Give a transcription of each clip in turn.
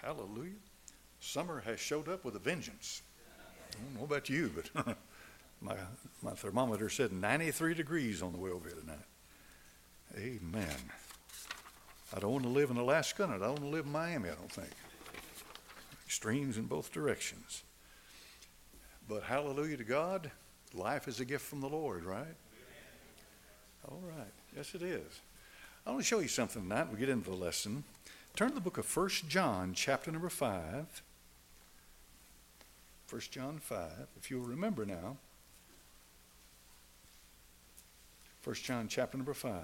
Hallelujah. Summer has showed up with a vengeance. I don't know about you, but my thermometer said 93 degrees on the way over here tonight. Amen. I don't want to live in Alaska, and I don't want to live in Miami, I don't think. Extremes in both directions. But hallelujah to God, life is a gift from the Lord, right? All right. Yes, it is. I want to show you something tonight. We get into the lesson. Turn to the book of 1 John, chapter number 5. 1 John 5, if you'll remember now. 1 John, chapter number 5.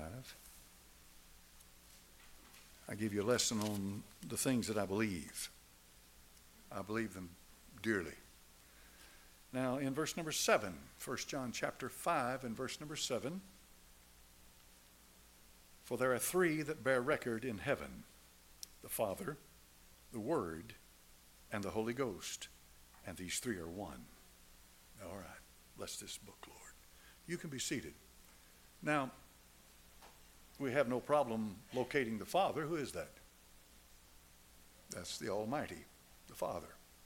I give you a lesson on the things that I believe. I believe them dearly. Now, in verse number 7, 1 John chapter 5 and verse number 7, for there are three that bear record in heaven, the Father, the Word, and the Holy Ghost, and these three are one. All right, bless this book, Lord. You can be seated. Now, we have no problem locating the Father. Who is that? That's the Almighty, the Father.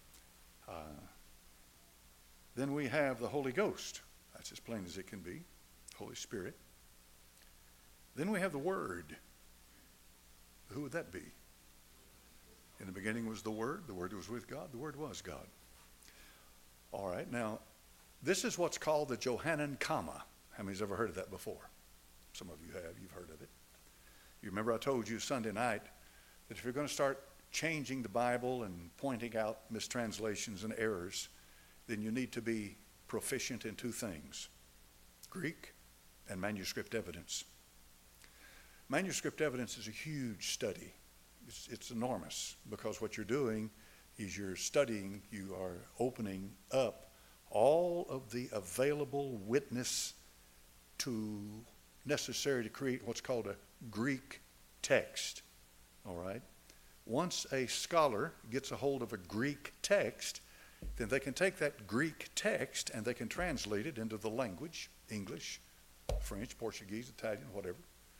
Then we have the Holy Ghost. That's as plain as it can be. Holy Spirit. Then we have the Word. Who would that be? In the beginning was the Word was with God, the Word was God. All right, now, this is what's called the Johannine comma. How many's ever heard of that before? Some of you have, you've heard of it. You remember I told you Sunday night that if you're going to start changing the Bible and pointing out mistranslations and errors, then you need to be proficient in two things, Greek and manuscript evidence. Manuscript evidence is a huge study. It's enormous because what you're doing is you're studying, you are opening up all of the available witness necessary to create what's called a Greek text. All right? Once a scholar gets a hold of a Greek text, then they can take that Greek text and they can translate it into the language, English, French, Portuguese, Italian, whatever,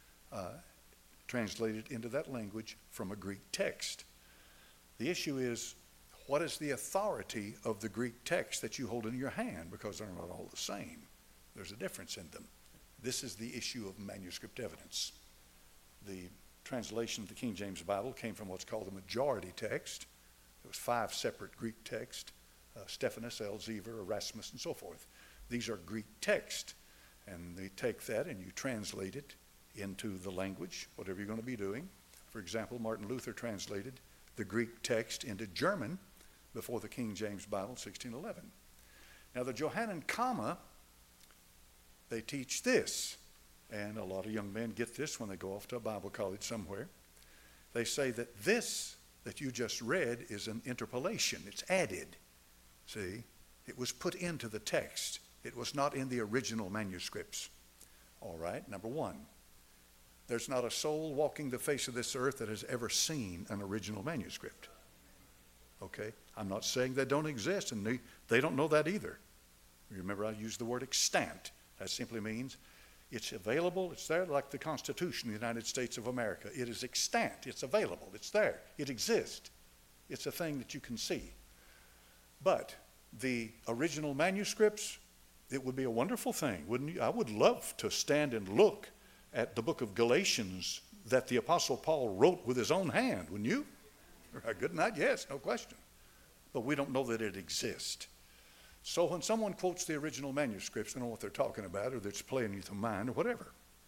translate it into that language from a Greek text. The issue is, what is the authority of the Greek text that you hold in your hand? Because they're not all the same. There's a difference in them. This is the issue of manuscript evidence. The translation of the King James Bible came from what's called the majority text. There was 5 separate Greek texts, Stephanus, Elzevir, Erasmus, and so forth. These are Greek texts, and they take that and you translate it into the language, whatever you're going to be doing. For example, Martin Luther translated the Greek text into German before the King James Bible, 1611. Now, the Johannine comma, they teach this, and a lot of young men get this when they go off to a Bible college somewhere. They say that this that you just read is an interpolation. It's added. See? It was put into the text. It was not in the original manuscripts. All right, number one. There's not a soul walking the face of this earth that has ever seen an original manuscript. Okay? I'm not saying they don't exist, and they don't know that either. Remember, I used the word extant. That simply means it's available, it's there, like the Constitution of the United States of America. It is extant, it's available, it's there, it exists. It's a thing that you can see. But the original manuscripts, it would be a wonderful thing, wouldn't you? I would love to stand and look at the book of Galatians that the Apostle Paul wrote with his own hand, wouldn't you? Good night, yes, no question. But we don't know that it exists. So when someone quotes the original manuscripts, they know what they're talking about, or they're just playing with the mind, or whatever.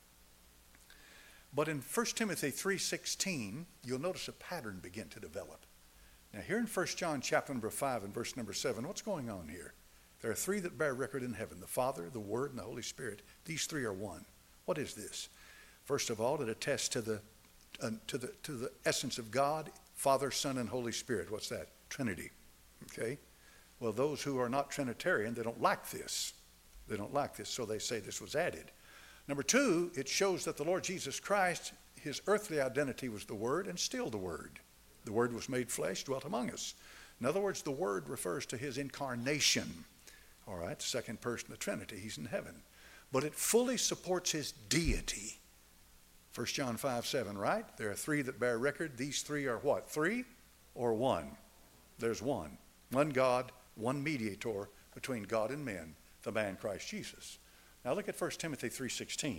But in 1 Timothy 3:16, you'll notice a pattern begin to develop. Now here in 1 John chapter number 5 and verse number 7, what's going on here? There are three that bear record in heaven, the Father, the Word, and the Holy Spirit. These three are one. What is this? First of all, it attests to the essence of God, Father, Son, and Holy Spirit. What's that? Trinity. Okay? Well, those who are not Trinitarian, they don't like this. They don't like this, so they say this was added. Number two, it shows that the Lord Jesus Christ, his earthly identity was the Word and still the Word. The Word was made flesh, dwelt among us. In other words, the Word refers to his incarnation. All right, second person of the Trinity, he's in heaven. But it fully supports his deity. 1 John 5:7, right? There are three that bear record. These three are what? Three? or one? There's one. One God, one mediator between God and men, the man Christ Jesus. Now look at 1 Timothy 3:16.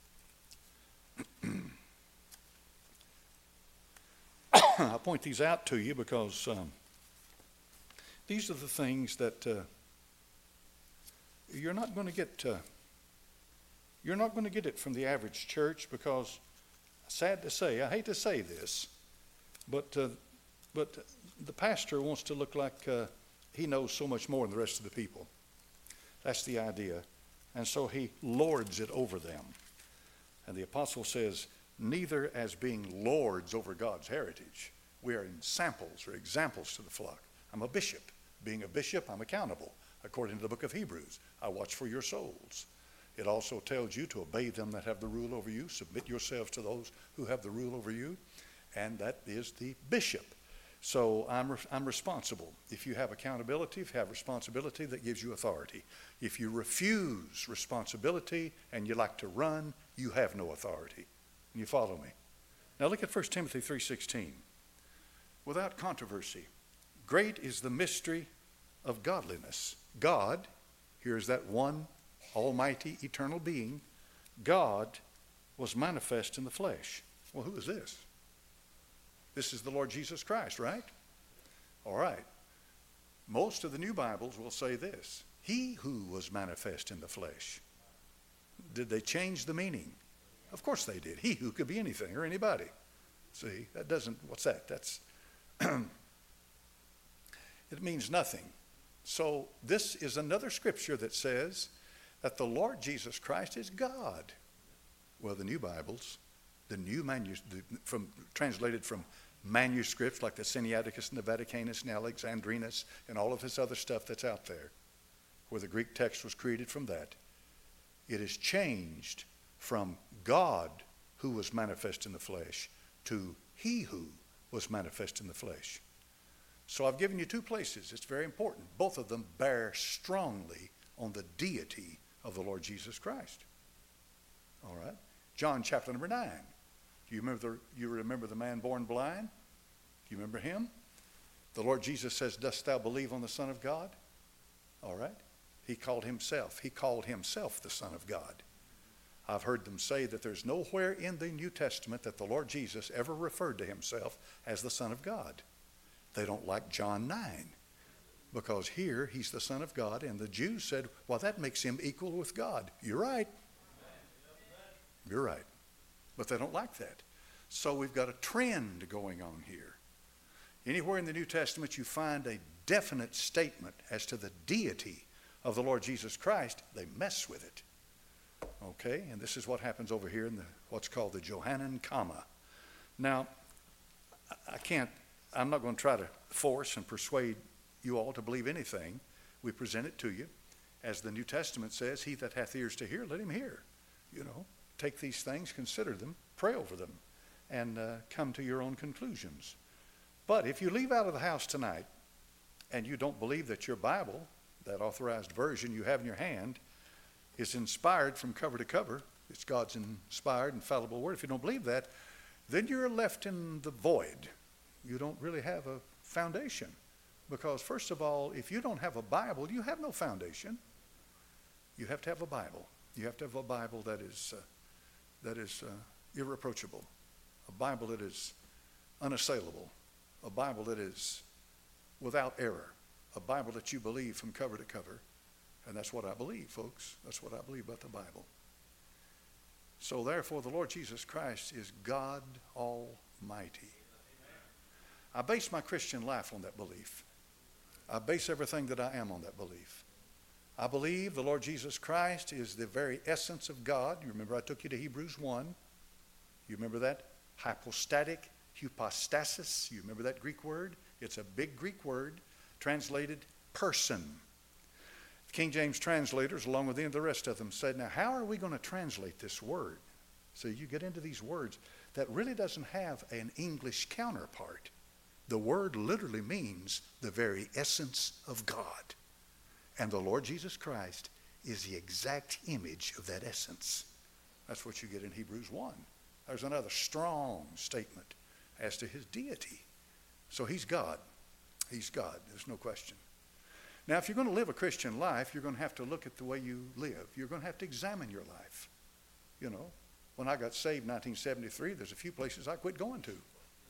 I point these out to you because these are the things that you're not going to get. You're not going to get it from the average church because, sad to say, I hate to say this, but the pastor wants to look like he knows so much more than the rest of the people. That's the idea. And so he lords it over them. And the apostle says, neither as being lords over God's heritage. We are in samples or examples to the flock. I'm a bishop. Being a bishop, I'm accountable. According to the book of Hebrews, I watch for your souls. It also tells you to obey them that have the rule over you, submit yourselves to those who have the rule over you, and that is the bishop. So I'm responsible. If you have accountability, if you have responsibility, that gives you authority. If you refuse responsibility and you like to run, you have no authority. You follow me? Now look at 1 Timothy 3:16. Without controversy, great is the mystery of godliness. God, here is that one almighty eternal being, God was manifest in the flesh. Well, who is this? This is the Lord Jesus Christ, right? All right. Most of the new Bibles will say this: he who was manifest in the flesh. Did they change the meaning? Of course they did. He who could be anything or anybody. See, that doesn't, what's that? That's, it means nothing. So this is another scripture that says that the Lord Jesus Christ is God. Well, the new Bibles, the new translated from manuscripts like the Sinaiticus and the Vaticanus and Alexandrinus and all of this other stuff that's out there, where the Greek text was created from that, it is changed from God who was manifest in the flesh to he who was manifest in the flesh. So I've given you two places. It's very important. Both of them bear strongly on the deity of the Lord Jesus Christ. All right. John chapter number 9. Do you remember the man born blind? Do you remember him? The Lord Jesus says, dost thou believe on the Son of God? All right. He called himself the Son of God. I've heard them say that there's nowhere in the New Testament that the Lord Jesus ever referred to himself as the Son of God. They don't like John 9 because here he's the Son of God, and the Jews said, well, that makes him equal with God. You're right. You're right. But they don't like that. So we've got a trend going on here. Anywhere in the New Testament you find a definite statement as to the deity of the Lord Jesus Christ, they mess with it. Okay, and this is what happens over here in what's called the Johannine comma. Now, I'm not going to try to force and persuade you all to believe anything. We present it to you. As the New Testament says, he that hath ears to hear, let him hear. You know, take these things, consider them, pray over them, and come to your own conclusions. But if you leave out of the house tonight and you don't believe that your Bible, that authorized version you have in your hand, is inspired from cover to cover, it's God's inspired, infallible word. If you don't believe that, then you're left in the void. You don't really have a foundation. Because first of all, if you don't have a Bible, you have no foundation. You have to have a Bible. You have to have a Bible that is irreproachable, a Bible that is unassailable, a Bible that is without error, a Bible that you believe from cover to cover. And that's what I believe, folks. That's what I believe about the Bible. So therefore, the Lord Jesus Christ is God Almighty. I base my Christian life on that belief. I base everything that I am on that belief. I believe the Lord Jesus Christ is the very essence of God. You remember I took you to Hebrews 1. You remember that? Hypostatic, hypostasis. You remember that Greek word? It's a big Greek word translated person. King James translators, along with the rest of them, said, now how are we going to translate this word? So you get into these words that really doesn't have an English counterpart. The word literally means the very essence of God. And the Lord Jesus Christ is the exact image of that essence. That's what you get in Hebrews 1. There's another strong statement as to his deity. So he's God. He's God. There's no question. Now, if you're going to live a Christian life, you're going to have to look at the way you live. You're going to have to examine your life. You know, when I got saved in 1973, there's a few places I quit going to.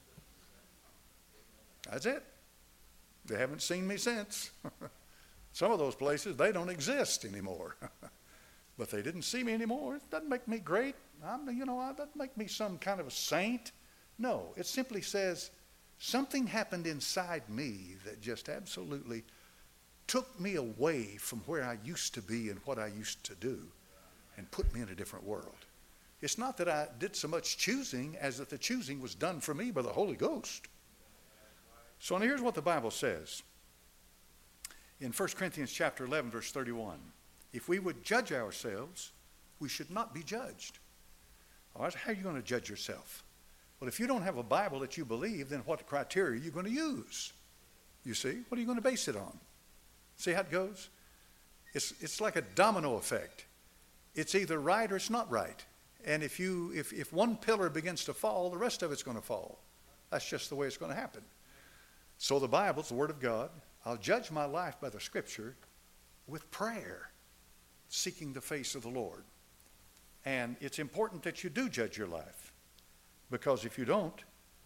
That's it. They haven't seen me since. Some of those places, they don't exist anymore. But they didn't see me anymore. It doesn't make me great. It doesn't make me some kind of a saint. No, it simply says something happened inside me that just absolutely took me away from where I used to be and what I used to do and put me in a different world. It's not that I did so much choosing as that the choosing was done for me by the Holy Ghost. So now here's what the Bible says. In 1 Corinthians chapter 11, verse 31, if we would judge ourselves, we should not be judged. All right, how are you going to judge yourself? Well, if you don't have a Bible that you believe, then what criteria are you going to use? You see, what are you going to base it on? See how it goes? It's like a domino effect. It's either right or it's not right. And if one pillar begins to fall, the rest of it's going to fall. That's just the way it's going to happen. So the Bible's the Word of God. I'll judge my life by the Scripture with prayer, seeking the face of the Lord. And it's important that you do judge your life. Because if you don't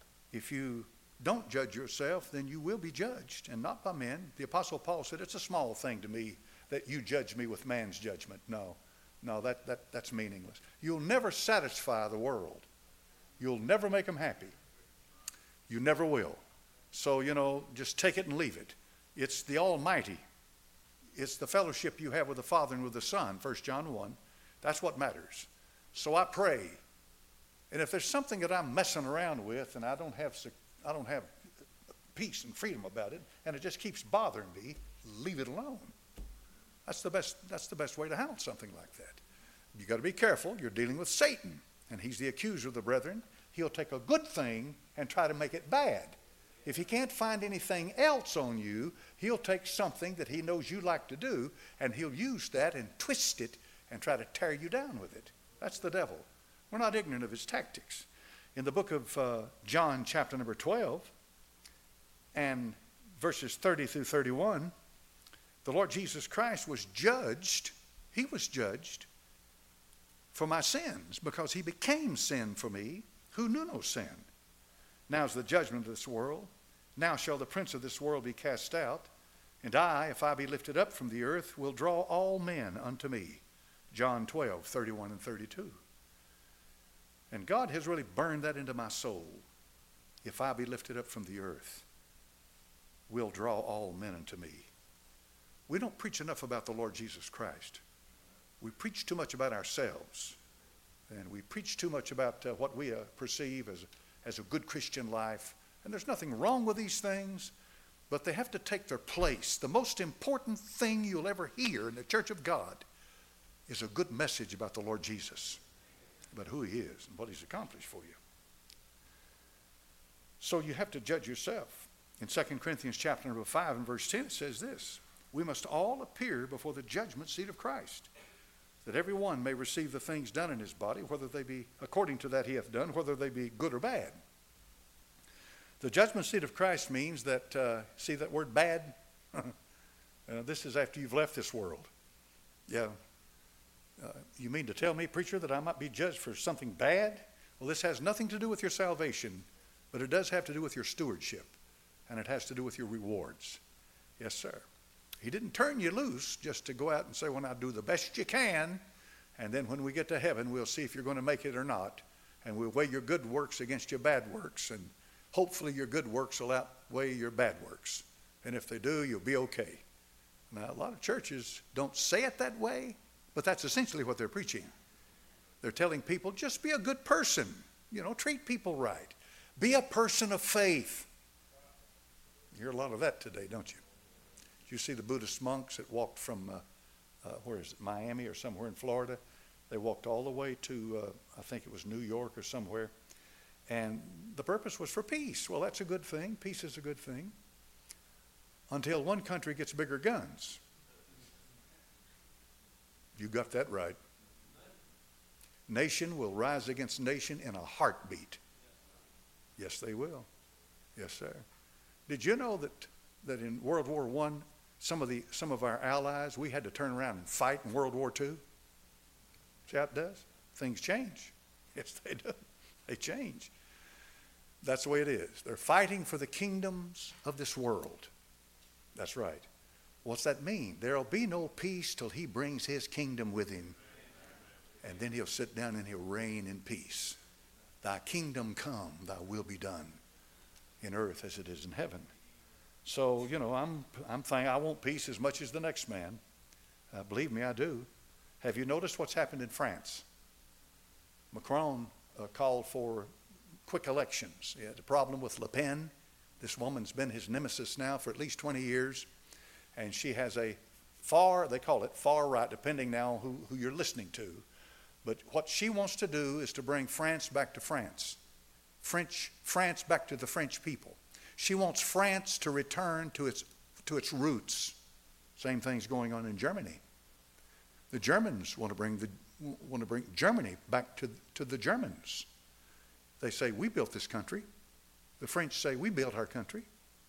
judge yourself, then you will be judged, and not by men. The Apostle Paul said, it's a small thing to me that you judge me with man's judgment. No, that's meaningless. You'll never satisfy the world. You'll never make them happy. You never will. So, just take it and leave it. It's the Almighty. It's the fellowship you have with the Father and with the Son, 1 John 1. That's what matters. So I pray. And if there's something that I'm messing around with and I don't have peace and freedom about it, and it just keeps bothering me, leave it alone. That's the best way to handle something like that. You got to be careful. You're dealing with Satan, and he's the accuser of the brethren. He'll take a good thing and try to make it bad. If he can't find anything else on you, he'll take something that he knows you like to do, and he'll use that and twist it and try to tear you down with it. That's the devil. We're not ignorant of his tactics. In the book of John, chapter number 12, and verses 30 through 31, the Lord Jesus Christ was judged. He was judged for my sins because he became sin for me who knew no sin. Now is the judgment of this world. Now shall the prince of this world be cast out. And I, if I be lifted up from the earth, will draw all men unto me. John 12, 31 and 32. And God has really burned that into my soul. If I be lifted up from the earth, will draw all men unto me. We don't preach enough about the Lord Jesus Christ. We preach too much about ourselves. And we preach too much about what we perceive as a good Christian life. And there's nothing wrong with these things, but they have to take their place. The most important thing you'll ever hear in the church of God is a good message about the Lord Jesus, about who he is and what he's accomplished for you. So you have to judge yourself. In 2 Corinthians chapter number 5 and verse 10, it says this: we must all appear before the judgment seat of Christ, that every one may receive the things done in his body, whether they be according to that he hath done, whether they be good or bad. The judgment seat of Christ means that, see that word bad? This is after you've left this world. Yeah. You mean to tell me, preacher, that I might be judged for something bad? Well, this has nothing to do with your salvation, but it does have to do with your stewardship, and it has to do with your rewards. Yes, sir. He didn't turn you loose just to go out and say, well, now do the best you can, and then when we get to heaven, we'll see if you're going to make it or not, and we'll weigh your good works against your bad works, and hopefully your good works will outweigh your bad works. And if they do, you'll be okay. Now, a lot of churches don't say it that way, but that's essentially what they're preaching. They're telling people, just be a good person. Treat people right. Be a person of faith. You hear a lot of that today, don't you? You see the Buddhist monks that walked from, where is it, Miami or somewhere in Florida. They walked all the way to, I think it was New York or somewhere. And the purpose was for peace. Well, that's a good thing. Peace is a good thing. Until one country gets bigger guns. You got that right. Nation will rise against nation in a heartbeat. Yes, they will. Yes, sir. Did you know that in World War I, some of our allies, we had to turn around and fight in World War II? See how it does? Things change. Yes, they do. They change. That's the way it is. They're fighting for the kingdoms of this world. That's right. What's that mean? There'll be no peace till he brings his kingdom with him. And then he'll sit down and he'll reign in peace. Thy kingdom come, thy will be done in earth as it is in heaven. So, I'm thinking I want peace as much as the next man. Believe me, I do. Have you noticed what's happened in France? Macron called for quick elections. He had a problem with Le Pen. This woman's been his nemesis now for at least 20 years. And she has a they call it far right, depending now on who you're listening to. But what she wants to do is to bring France back to France. France back to the French people. She wants France to return to its roots. Same thing's going on in Germany. The Germans want to bring Germany back to the Germans. They say, we built this country. The French say, we built our country.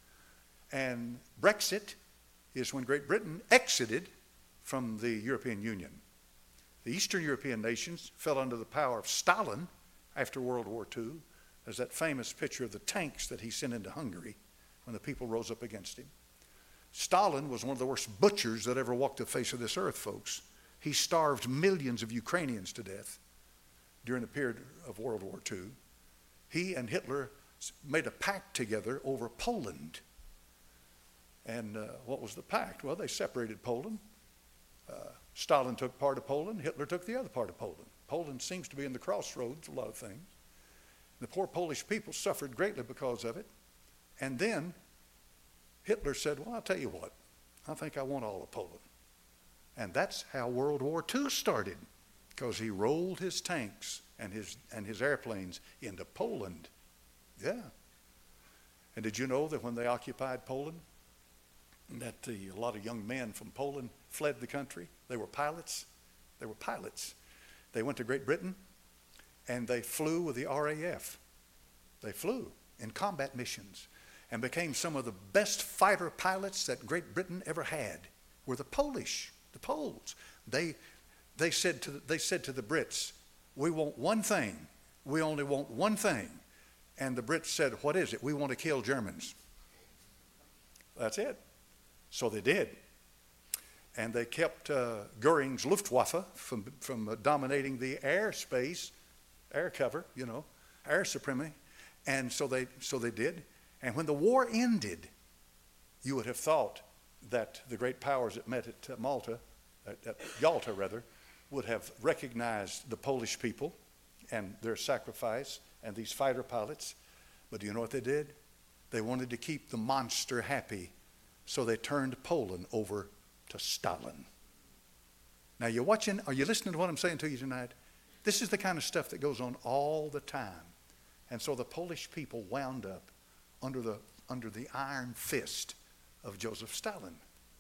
And Brexit is when Great Britain exited from the European Union. The Eastern European nations fell under the power of Stalin after World War II. There's that famous picture of the tanks that he sent into Hungary when the people rose up against him. Stalin was one of the worst butchers that ever walked the face of this earth, folks. He starved millions of Ukrainians to death during the period of World War II. He and Hitler made a pact together over Poland. And what was the pact? Well, they separated Poland. Stalin took part of Poland. Hitler took the other part of Poland. Poland seems to be in the crossroads, a lot of things. The poor Polish people suffered greatly because of it. And then Hitler said, well, I'll tell you what, I think I want all of Poland. And that's how World War II started, because he rolled his tanks and his airplanes into Poland. Yeah. And did you know that when they occupied Poland, that a lot of young men from Poland fled the country? They were pilots. They went to Great Britain, and they flew with the RAF. They flew in combat missions and became some of the best fighter pilots that Great Britain ever had, were the Poles. They said to the Brits, we want one thing. We only want one thing. And the Brits said, what is it? We want to kill Germans. That's it. So they did. And they kept Goering's Luftwaffe from dominating the airspace, air cover, air supremacy. And so they did. And when the war ended, you would have thought that the great powers that met at Malta, at Yalta rather, would have recognized the Polish people and their sacrifice and these fighter pilots. But do you know what they did? They wanted to keep the monster happy, so they turned Poland over to Stalin. Now are you listening to what I'm saying to you tonight? This is the kind of stuff that goes on all the time. And so the Polish people wound up under the iron fist of Joseph Stalin.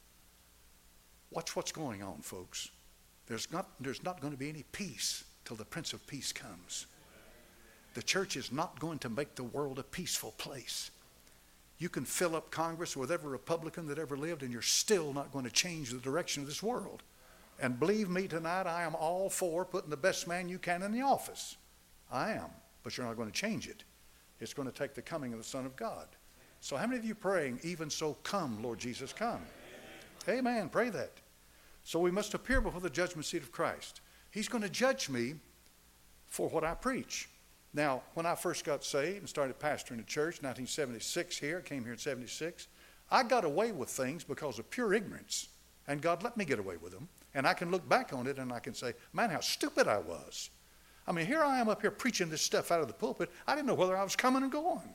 Watch what's going on, folks. There's not going to be any peace till the Prince of Peace comes. The church is not going to make the world a peaceful place. You can fill up Congress with every Republican that ever lived, and you're still not going to change the direction of this world. And believe me tonight, I am all for putting the best man you can in the office. I am. But you're not going to change it. It's going to take the coming of the Son of God. So how many of you praying, even so come, Lord Jesus, come? Amen. Pray that. So we must appear before the judgment seat of Christ. He's going to judge me for what I preach. Now, when I first got saved and started pastoring a church, 1976 here, I came here in 76, I got away with things because of pure ignorance. And God let me get away with them. And I can look back on it and I can say, man, how stupid I was. I mean, here I am up here preaching this stuff out of the pulpit. I didn't know whether I was coming or going.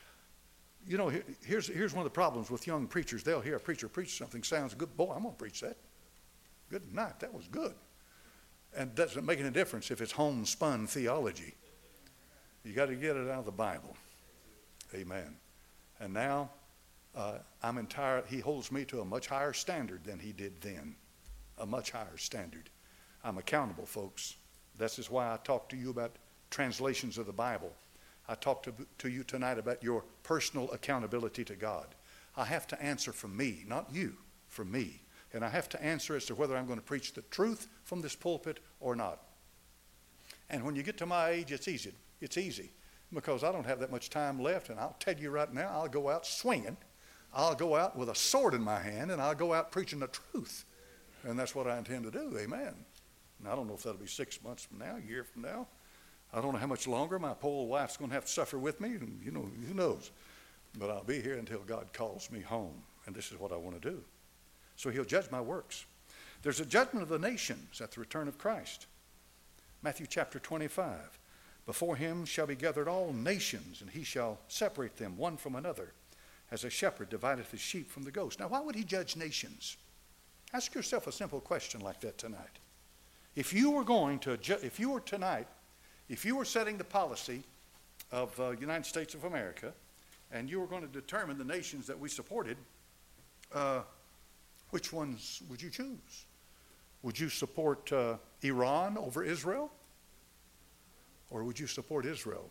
Here's one of the problems with young preachers. They'll hear a preacher preach something, sounds good. Boy, I'm going to preach that. Good night, that was good. And it doesn't make any difference if it's homespun theology. You got to get it out of the Bible. Amen. And now he holds me to a much higher standard than he did then. A much higher standard. I'm accountable, folks. This is why I talk to you about translations of the Bible. I talked to you tonight about your personal accountability to God. I have to answer for me, not you, for me. And I have to answer as to whether I'm going to preach the truth from this pulpit or not. And when you get to my age, it's easy. It's easy because I don't have that much time left. And I'll tell you right now, I'll go out swinging. I'll go out with a sword in my hand, and I'll go out preaching the truth. And that's what I intend to do. Amen. And I don't know if that'll be 6 months from now, a year from now. I don't know how much longer my poor old wife's going to have to suffer with me. And, who knows. But I'll be here until God calls me home. And this is what I want to do. So he'll judge my works. There's a judgment of the nations at the return of Christ. Matthew chapter 25. Before him shall be gathered all nations, and he shall separate them one from another, as a shepherd divideth his sheep from the goats. Now, why would he judge nations? Ask yourself a simple question like that tonight. If you were setting the policy of the United States of America, and you were going to determine the nations that we supported, which ones would you choose? Would you support Iran over Israel? Or would you support Israel?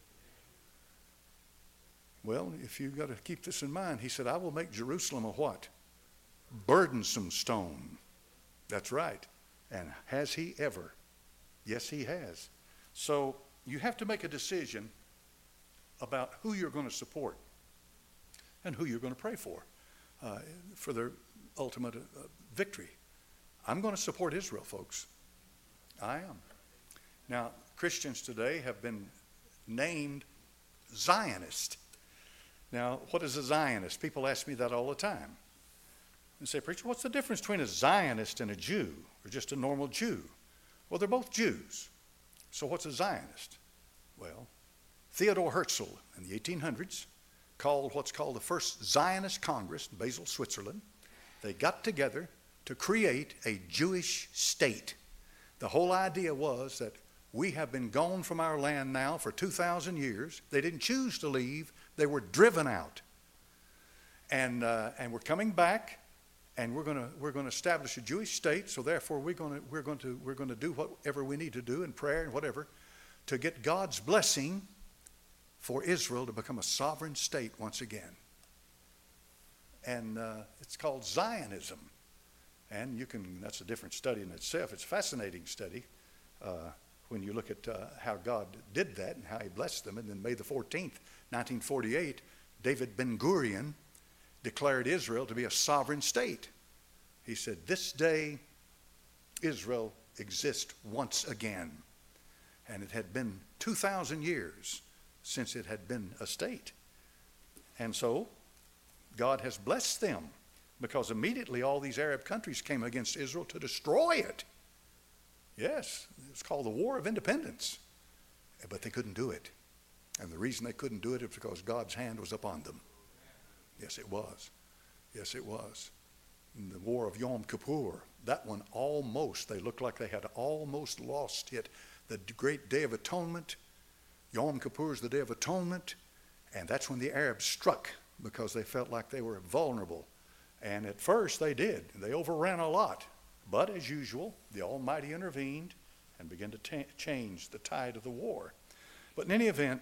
Well, if you've got to keep this in mind, he said, I will make Jerusalem a what? Burdensome stone. That's right. And has he ever? Yes, he has. So you have to make a decision about who you're going to support and who you're going to pray for their ultimate victory. I'm going to support Israel, folks. I am. Now, Christians today have been named Zionist. Now, what is a Zionist? People ask me that all the time. And say, preacher, what's the difference between a Zionist and a Jew, or just a normal Jew? Well, they're both Jews. So what's a Zionist? Well, Theodor Herzl in the 1800s called what's called the first Zionist Congress in Basel, Switzerland. They got together to create a Jewish state. The whole idea was that we have been gone from our land now for 2,000 years. They didn't choose to leave. They were driven out. And we're coming back, and we're going to establish a Jewish state. So therefore, we're going to do whatever we need to do in prayer and whatever to get God's blessing for Israel to become a sovereign state once again. And it's called Zionism. And that's a different study in itself. It's a fascinating study when you look at how God did that and how he blessed them. And then May the 14th, 1948, David Ben-Gurion declared Israel to be a sovereign state. He said, this day Israel exists once again. And it had been 2,000 years since it had been a state. And so God has blessed them because immediately all these Arab countries came against Israel to destroy it. Yes, it's called the War of Independence. But they couldn't do it. And the reason they couldn't do it is because God's hand was upon them. Yes, it was. Yes, it was. In the War of Yom Kippur, that one they looked like they had almost lost it. The great Day of Atonement, Yom Kippur is the Day of Atonement, and that's when the Arabs struck because they felt like they were vulnerable. And at first they did. They overran a lot. But as usual, the Almighty intervened and began to change the tide of the war. But in any event,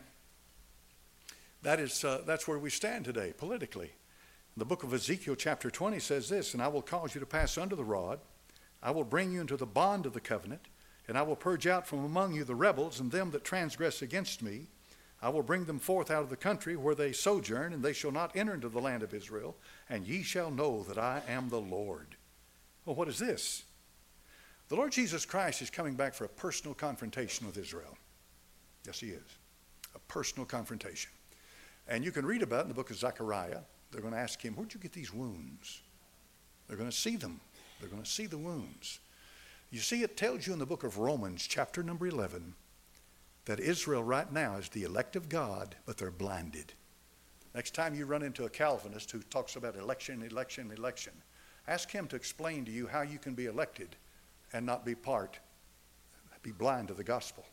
that's where we stand today politically. The book of Ezekiel chapter 20 says this, and I will cause you to pass under the rod. I will bring you into the bond of the covenant, and I will purge out from among you the rebels and them that transgress against me. I will bring them forth out of the country where they sojourn, and they shall not enter into the land of Israel, and ye shall know that I am the Lord. Well, what is this? The Lord Jesus Christ is coming back for a personal confrontation with Israel. Yes, he is. A personal confrontation. And you can read about it in the book of Zechariah. They're going to ask him, where'd you get these wounds? They're going to see them. They're going to see the wounds. You see, it tells you in the book of Romans, chapter number 11, that Israel right now is the elect of God, but they're blinded. Next time you run into a Calvinist who talks about election, election, election, ask him to explain to you how you can be elected and not be blind to the gospel.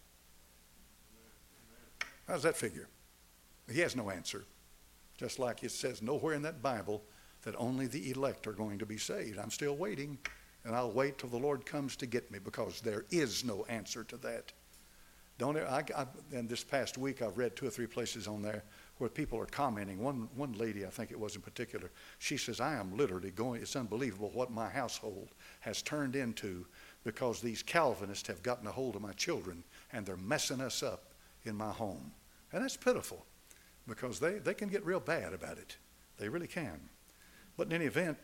How does that figure? He has no answer. Just like it says nowhere in that Bible that only the elect are going to be saved. I'm still waiting, and I'll wait till the Lord comes to get me because there is no answer to that. And this past week I've read 2 or 3 places on there where people are commenting. One lady, I think it was in particular, she says, I am literally going, it's unbelievable what my household has turned into because these Calvinists have gotten a hold of my children and they're messing us up in my home. And that's pitiful because they can get real bad about it. They really can. But in any event,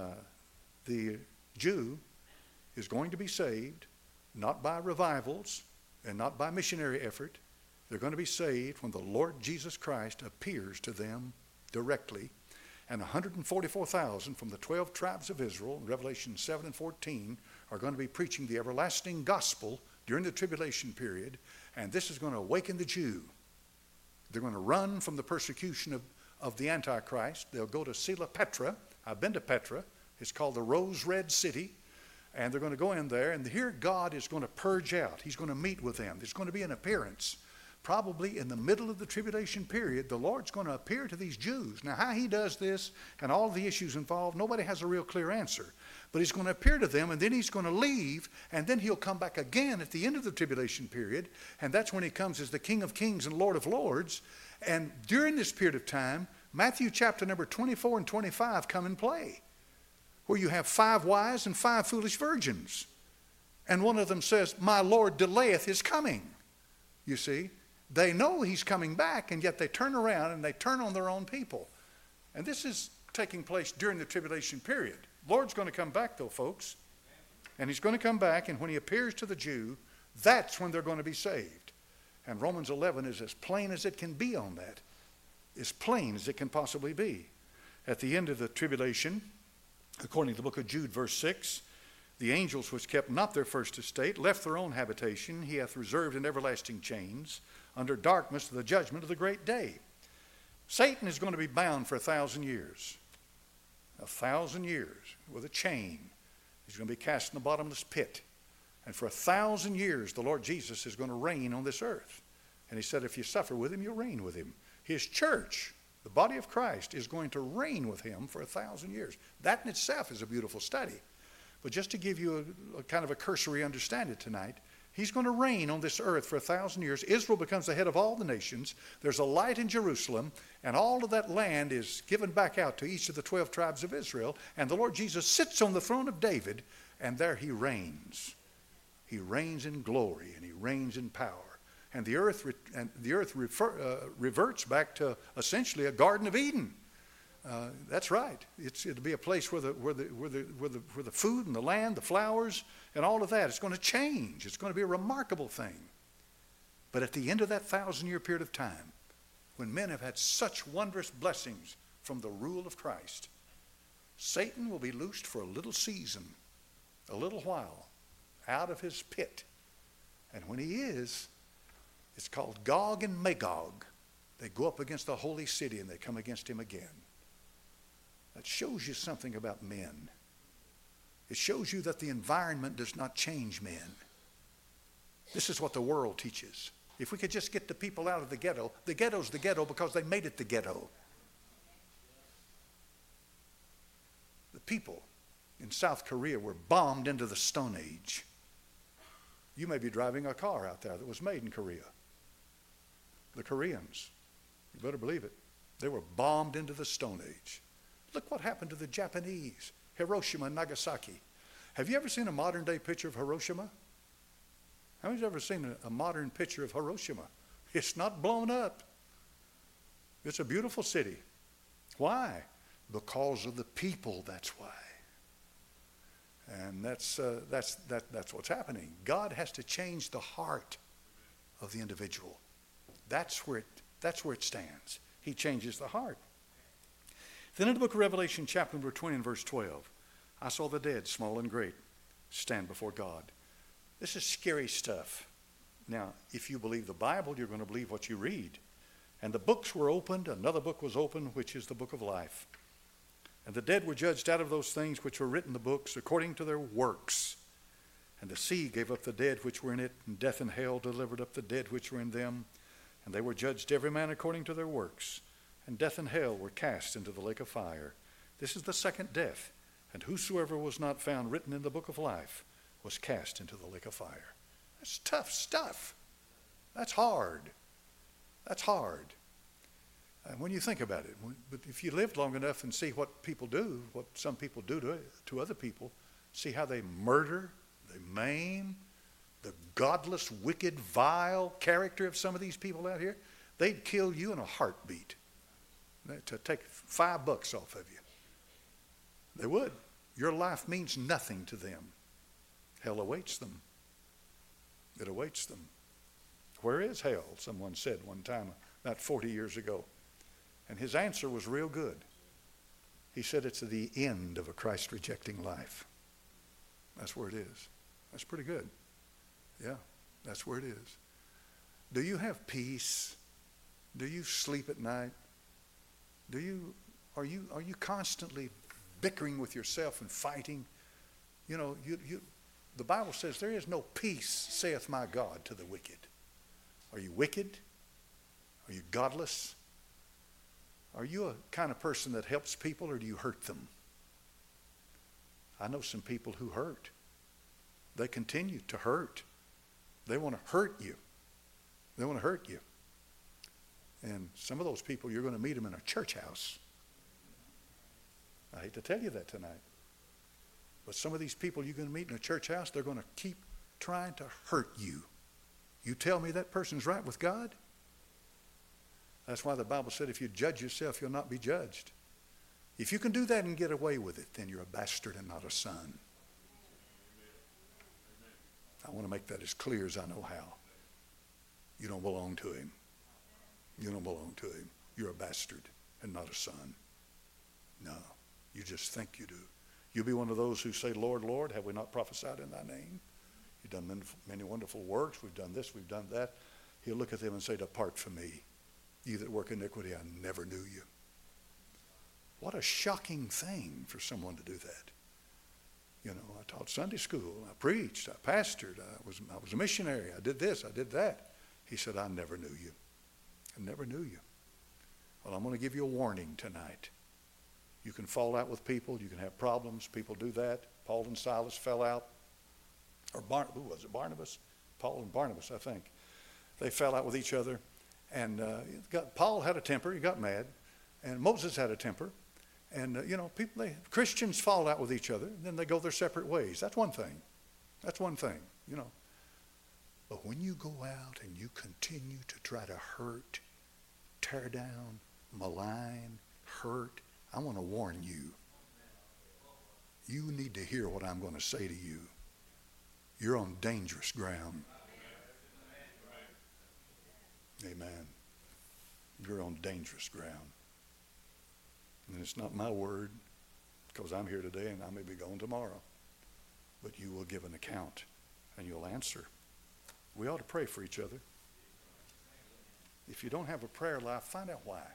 the Jew is going to be saved, not by revivals and not by missionary effort. They're going to be saved when the Lord Jesus Christ appears to them directly. And 144,000 from the 12 tribes of Israel, in Revelation 7 and 14, are going to be preaching the everlasting gospel during the tribulation period. And this is going to awaken the Jew. They're going to run from the persecution of the Antichrist. They'll go to Sela Petra. I've been to Petra. It's called the Rose Red City. And they're going to go in there, and here God is going to purge out. He's going to meet with them. There's going to be an appearance. Probably in the middle of the tribulation period, the Lord's going to appear to these Jews. Now, how he does this and all the issues involved, nobody has a real clear answer. But he's going to appear to them, and then he's going to leave, and then he'll come back again at the end of the tribulation period, and that's when he comes as the King of Kings and Lord of Lords. And during this period of time, Matthew chapter number 24 and 25 come in play, where you have 5 wise and 5 foolish virgins. And one of them says, my Lord delayeth his coming. You see, they know he's coming back, and yet they turn around and they turn on their own people. And this is taking place during the tribulation period. Lord's going to come back, though, folks. And he's going to come back, and when he appears to the Jew, that's when they're going to be saved. And Romans 11 is as plain as it can be on that. As plain as it can possibly be. At the end of the tribulation, according to the book of Jude, verse 6, the angels which kept not their first estate left their own habitation. He hath reserved in everlasting chains under darkness to the judgment of the great day. Satan is going to be bound for 1,000 years. 1,000 years with a chain. He's going to be cast in the bottomless pit. And for 1,000 years, the Lord Jesus is going to reign on this earth. And he said, if you suffer with him, you'll reign with him. His church, the body of Christ, is going to reign with him for 1,000 years. That in itself is a beautiful study. But just to give you a kind of a cursory understanding tonight, he's going to reign on this earth for 1,000 years. Israel becomes the head of all the nations. There's a light in Jerusalem, and all of that land is given back out to each of the 12 tribes of Israel. And the Lord Jesus sits on the throne of David, and there he reigns. He reigns in glory, and he reigns in power. And the earth reverts back to essentially a Garden of Eden. That's right. It'll be a place where the food and the land, the flowers, and all of that, it's going to change. It's going to be a remarkable thing. But at the end of that 1,000-year period of time, when men have had such wondrous blessings from the rule of Christ, Satan will be loosed for a little season, a little while, out of his pit. And when he is, it's called Gog and Magog. They go up against the holy city and they come against him again. That shows you something about men. It shows you that the environment does not change men. This is what the world teaches. If we could just get the people out of the ghetto's the ghetto because they made it the ghetto. The people in South Korea were bombed into the Stone Age. You may be driving a car out there that was made in Korea. The Koreans, you better believe it, they were bombed into the Stone Age. Look what happened to the Japanese, Hiroshima and Nagasaki. Have you ever seen a modern day picture of Hiroshima? How many's ever seen a modern picture of Hiroshima? It's not blown up. It's a beautiful city. Why? Because of the people, that's why. And that's what's happening. God has to change the heart of the individual. That's where it stands. He changes the heart. Then in the book of Revelation, chapter number 20 and verse 12, I saw the dead, small and great, stand before God. This is scary stuff. Now, if you believe the Bible, you're going to believe what you read. And the books were opened, another book was opened, which is the book of life. And the dead were judged out of those things which were written in the books according to their works. And the sea gave up the dead which were in it, and death and hell delivered up the dead which were in them. And they were judged every man according to their works. And death and hell were cast into the lake of fire. This is the second death. And whosoever was not found written in the book of life was cast into the lake of fire. That's tough stuff. That's hard. That's hard. And when you think about it, but if you live long enough and see what people do, what some people do to other people, see how they murder, they maim, the godless, wicked, vile character of some of these people out here, they'd kill you in a heartbeat to take $5 off of you. They would. Your life means nothing to them. Hell awaits them. It awaits them. Where is hell? Someone said one time, about 40 years ago. And his answer was real good. He said it's the end of a Christ-rejecting life. That's where it is. That's pretty good. Yeah, that's where it is. Do you have peace? Do you sleep at night? Are you constantly bickering with yourself and fighting? You know, the Bible says there is no peace, saith my God, to the wicked. Are you wicked? Are you godless? Are you a kind of person that helps people, or do you hurt them? I know some people who hurt. They continue to hurt. They want to hurt you. They want to hurt you. And some of those people, you're going to meet them in a church house. I hate to tell you that tonight. But some of these people you're going to meet in a church house, they're going to keep trying to hurt you. You tell me that person's right with God? That's why the Bible said if you judge yourself, you'll not be judged. If you can do that and get away with it, then you're a bastard and not a son. I want to make that as clear as I know how. You don't belong to him. You don't belong to him. You're a bastard and not a son. No, you just think you do. You'll be one of those who say, Lord, Lord, have we not prophesied in thy name? You've done many wonderful works. We've done this, we've done that. He'll look at them and say, depart from me, you that work iniquity, I never knew you. What a shocking thing for someone to do that. You know, I taught Sunday school, I preached, I pastored, I was a missionary, I did this, I did that. He said, I never knew you. I never knew you. Well, I'm going to give you a warning tonight. You can fall out with people, you can have problems, people do that. Paul and Silas fell out. Or who was it, Barnabas? Paul and Barnabas, I think. They fell out with each other. And Paul had a temper, he got mad. And Moses had a temper. And, Christians fall out with each other, and then they go their separate ways. That's one thing. That's one thing, But when you go out and you continue to try to hurt, tear down, malign, hurt, I want to warn you. You need to hear what I'm going to say to you. You're on dangerous ground. Amen. You're on dangerous ground. And it's not my word, because I'm here today and I may be gone tomorrow. But you will give an account and you'll answer. We ought to pray for each other. If you don't have a prayer life, find out why.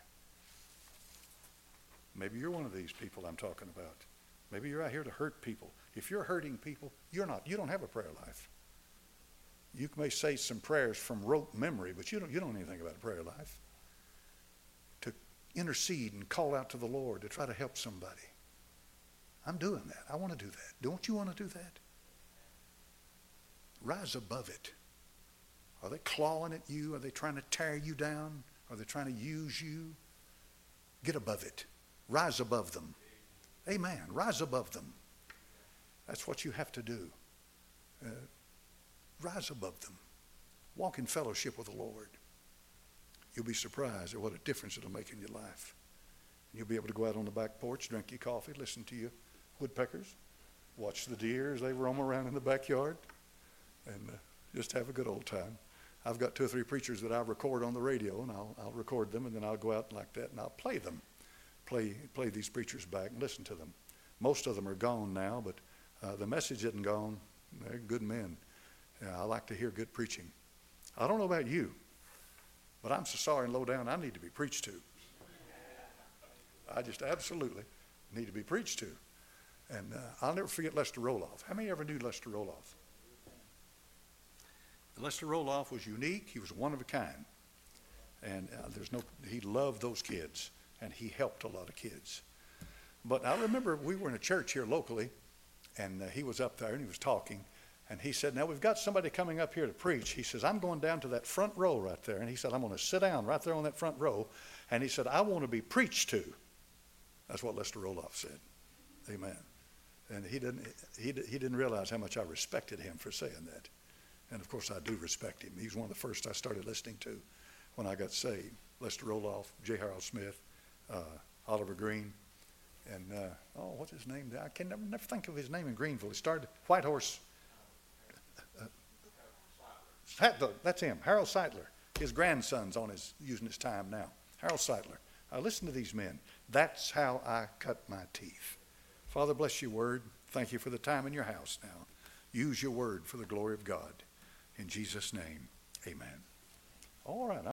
Maybe you're one of these people I'm talking about. Maybe you're out here to hurt people. If you're hurting people, you don't have a prayer life. You may say some prayers from rote memory, but you don't know anything about a prayer life. To intercede and call out to the Lord to try to help somebody. I'm doing that. I want to do that. Don't you want to do that? Rise above it. Are they clawing at you? Are they trying to tear you down? Are they trying to use you? Get above it. Rise above them. Amen. Rise above them. That's what you have to do. Rise above them. Walk in fellowship with the Lord. You'll be surprised at what a difference it'll make in your life. You'll be able to go out on the back porch, drink your coffee, listen to your woodpeckers, watch the deer as they roam around in the backyard, and just have a good old time. I've got 2 or 3 preachers that I record on the radio, and I'll record them, and then I'll go out like that, and I'll play them. Play these preachers back and listen to them. Most of them are gone now, but the message isn't gone. They're good men. I like to hear good preaching. I don't know about you, but I'm so sorry and low down I need to be preached to. I just absolutely need to be preached to. And I'll never forget Lester Roloff. How many ever knew Lester Roloff? Lester Roloff was unique. He was one of a kind. And he loved those kids, and he helped a lot of kids. But I remember we were in a church here locally, and he was up there and he was talking, And he said, now we've got somebody coming up here to preach. He says, I'm going down to that front row right there. And he said, I'm going to sit down right there on that front row. And he said, I want to be preached to. That's what Lester Roloff said. Amen. And he didn't realize how much I respected him for saying that. And of course I do respect him. He's one of the first I started listening to when I got saved. Lester Roloff, J. Harold Smith, Oliver Green, and what's his name? I can never think of his name in Greenville. He started Whitehorse. That's him, Harold Seidler. His grandson's using his time now. Harold Seidler. Listen to these men. That's how I cut my teeth. Father, bless your word. Thank you for the time in your house now. Use your word for the glory of God. In Jesus' name, amen. All right.